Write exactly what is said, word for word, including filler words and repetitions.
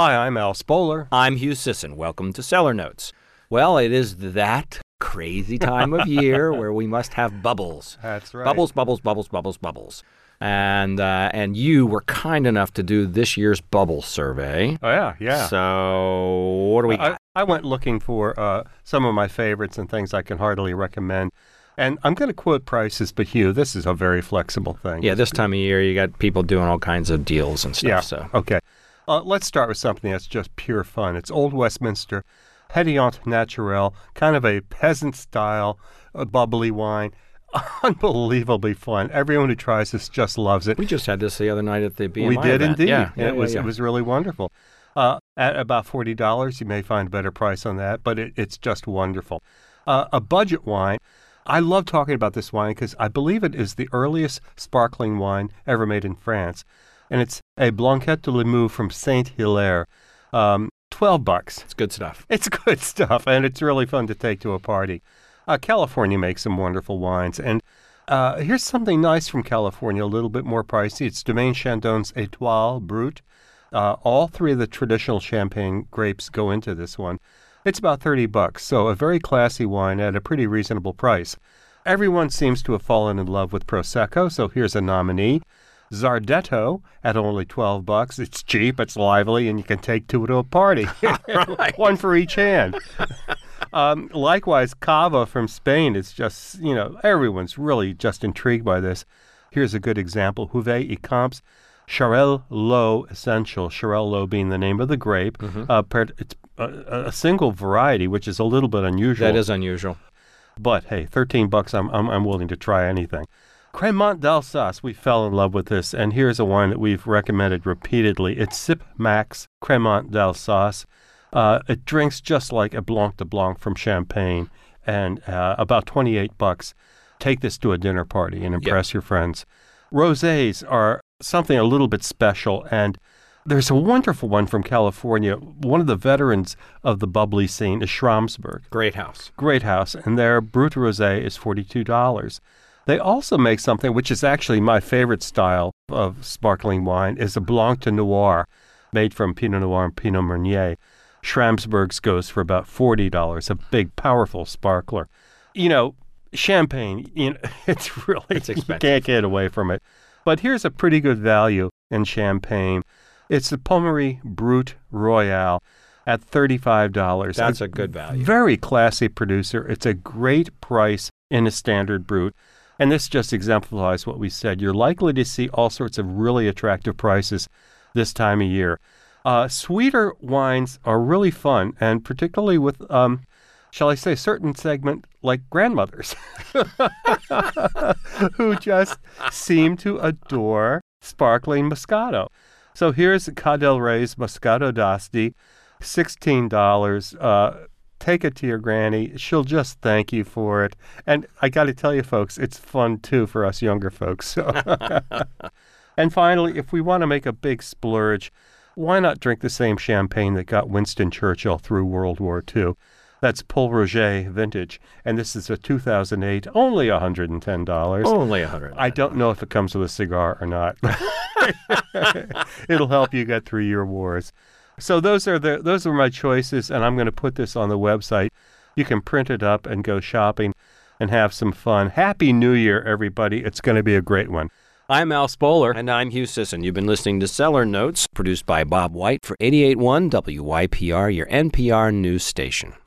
Hi, I'm Al Spoler. I'm Hugh Sisson. Welcome to Cellar Notes. Well, it is that crazy time of year where we must have bubbles. That's right. Bubbles, bubbles, bubbles, bubbles, bubbles. And uh, and you were kind enough to do this year's bubble survey. Oh, yeah, yeah. So what do we got? I, I went looking for uh, some of my favorites and things I can heartily recommend. And I'm going to quote prices, but Hugh, this is a very flexible thing. Yeah, this time of year, you got people doing all kinds of deals and stuff. Yeah, So okay. Uh, let's start with something that's just pure fun. It's Old Westminster Hédiant Naturel, kind of a peasant-style uh, bubbly wine. Unbelievably fun. Everyone who tries this just loves it. We just had this the other night at the B M I We did event. indeed. Yeah, yeah, it was yeah, yeah. it was really wonderful. Uh, at about forty dollars, you may find a better price on that, but it, it's just wonderful. Uh, a budget wine. I love talking about this wine because I believe it is the earliest sparkling wine ever made in France, and it's a Blanquette de Limoux from Saint-Hilaire. Um, Twelve bucks. It's good stuff. It's good stuff, and it's really fun to take to a party. Uh, California makes some wonderful wines, and uh, here's something nice from California, a little bit more pricey. It's Domaine Chandon's Étoile Brute. Uh, all three of the traditional champagne grapes go into this one. It's about thirty bucks, so a very classy wine at a pretty reasonable price. Everyone seems to have fallen in love with Prosecco, so here's a nominee. Zardetto at only twelve bucks. It's cheap, it's lively, and you can take two to a party. Right. One for each hand. Um, likewise, Cava from Spain is just, you know, everyone's really just intrigued by this. Here's a good example. Huvet y Camps Charel Low Essential, Charel Low being the name of the grape. Mm-hmm. Uh, it's a, a single variety, which is a little bit unusual. That is unusual. But, hey, thirteen bucks, I'm, I'm, I'm willing to try anything. Crémant d'Alsace, we fell in love with this, and here's a wine that we've recommended repeatedly. It's Sip Max Crémant d'Alsace. Uh, it drinks just like a Blanc de Blanc from Champagne, and uh, about twenty-eight bucks. Take this to a dinner party and impress yep. your friends. Rosés are something a little bit special, and there's a wonderful one from California. One of the veterans of the bubbly scene is Schramsberg. Great house. Great house, and their Brut Rosé is forty-two dollars. They also make something which is actually my favorite style of sparkling wine, is a Blanc de Noir, made from Pinot Noir and Pinot Meunier. Schramsberg's goes for about forty dollars, a big, powerful sparkler. You know, champagne, you know, it's really, it's expensive. You can't get away from it. But here's a pretty good value in champagne. It's the Pommery Brut Royale at thirty-five dollars. That's a, a good value. Very classy producer. It's a great price in a standard Brut. And this just exemplifies what we said. You're likely to see all sorts of really attractive prices this time of year. Uh, sweeter wines are really fun, and particularly with, um, shall I say, certain segment like grandmothers who just seem to adore sparkling Moscato. So here's Ca del Rey's Moscato d'Asti, sixteen dollars. Uh, take it to your granny. She'll just thank you for it. And I got to tell you, folks, it's fun, too, for us younger folks. So. And finally, if we want to make a big splurge, why not drink the same champagne that got Winston Churchill through World War Two? That's Paul Roger Vintage, and this is a two thousand eight, only one hundred ten dollars. Only one hundred dollars. I don't know if it comes with a cigar or not. It'll help you get through your wars. So those are the those are my choices, and I'm going to put this on the website. You can print it up and go shopping and have some fun. Happy New Year, everybody. It's going to be a great one. I'm Al Spoler. And I'm Hugh Sisson. You've been listening to Cellar Notes, produced by Bob White for eighty-eight point one W Y P R, your N P R news station.